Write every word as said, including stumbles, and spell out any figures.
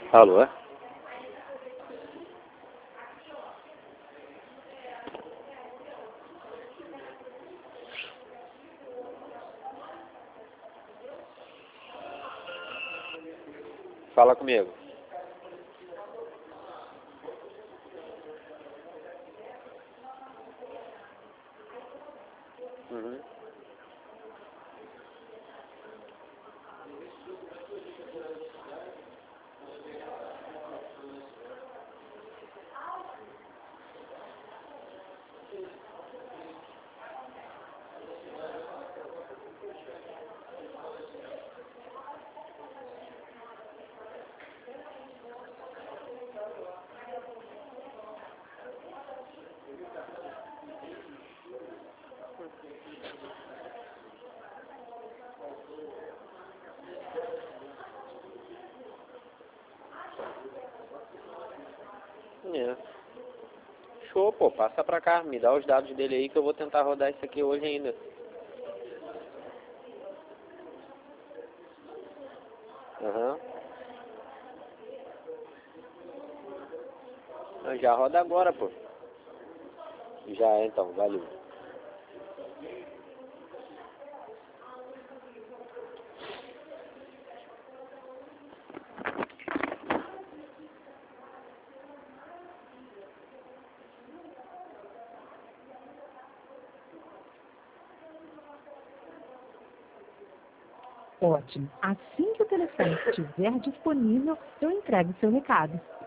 Alô? Fala comigo. Uhum. É. Show, pô. Passa pra cá. Me dá os dados dele aí que eu vou tentar rodar isso aqui hoje ainda. Aham. Uhum. Já roda agora, pô. Já, então. Valeu. Ótimo. Assim que o telefone estiver disponível, eu entrego o seu recado.